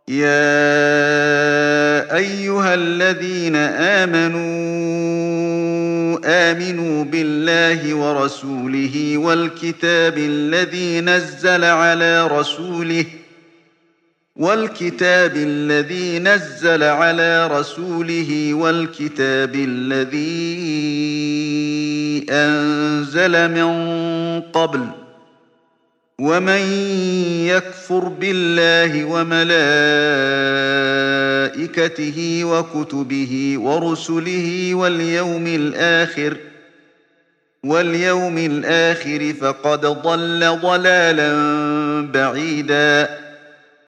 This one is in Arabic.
يا أيها الذين آمنوا بالله ورسوله والكتاب الذي نزل على رسوله والكتاب الذي أنزل من قبل ومن يكفر بالله وملائكته وكتبه ورسله واليوم الآخر فقد ضل ضلالا بعيدا